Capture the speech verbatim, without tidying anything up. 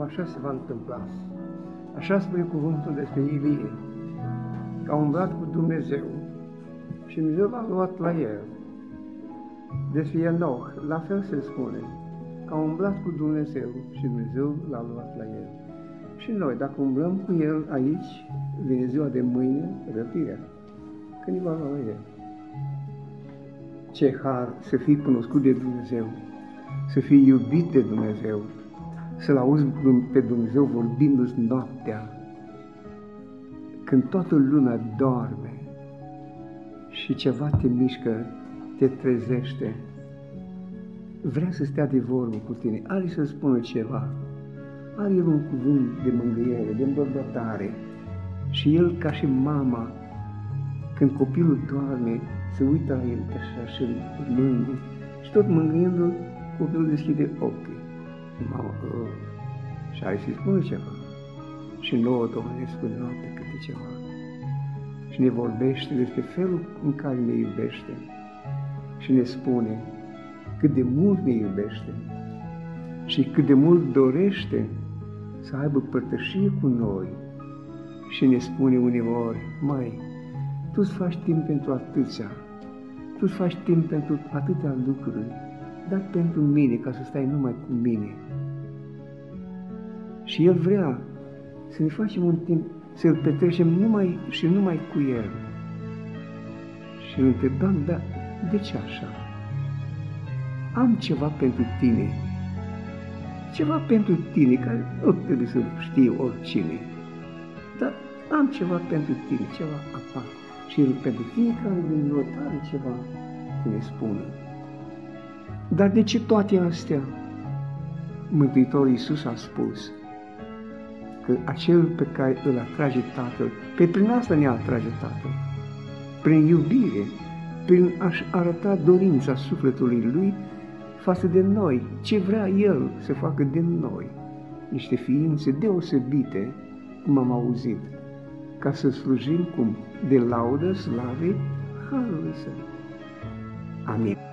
așa se va întâmpla. Așa spune cuvântul despre Ilie, că a umblat cu Dumnezeu și Dumnezeu l-a luat la el. Despre Enoch, la fel se spune, că a umblat cu Dumnezeu și Dumnezeu l-a luat la el. Și noi, dacă umblăm cu el aici, vine ziua de mâine, răpirea, când îi va lua la el. Ce har să fii cunoscut de Dumnezeu, să fii iubit de Dumnezeu, să-L auzi pe Dumnezeu vorbindu-ți noaptea, când toată lumea doarme și ceva te mișcă, te trezește, vrea să stea de vorbă cu tine, are să spună ceva, are el un cuvânt de mângâiere, de îmbărbătare și el, ca și mama, când copilul doarme, se uită la el așa și îl mângâie și tot mângâiindu-l, copilul deschide ochii. Și mama, oh, și are să-i spună ceva. Și nouă, Domnule, ne spune noapte câte ceva. Și ne vorbește despre felul în care ne iubește. Și ne spune cât de mult ne iubește și cât de mult dorește să aibă părtășie cu noi. Și ne spune uneori, mai, tu îți faci timp pentru atâția, tu îți faci timp pentru atâtea lucruri, dar pentru mine, ca să stai numai cu mine. Și El vrea să ne facem un timp, să-L petrecem numai și numai cu El. Și îl întrebam, dar de ce așa? Am ceva pentru tine, ceva pentru tine, care nu trebuie să știe oricine, dar am ceva pentru tine, ceva aparte. Și El pentru fiecare din noi are ceva să ne spună. Dar de ce toate astea? Mântuitorul Iisus a spus că acel pe care îl atrage Tatăl, pe prin asta ne atrage Tatăl, prin iubire, prin a-și arăta dorința sufletului Lui față de noi, ce vrea El să facă din noi, niște ființe deosebite, cum am auzit, ca să slujim cum? De laudă, slavei, harului Său. Amin.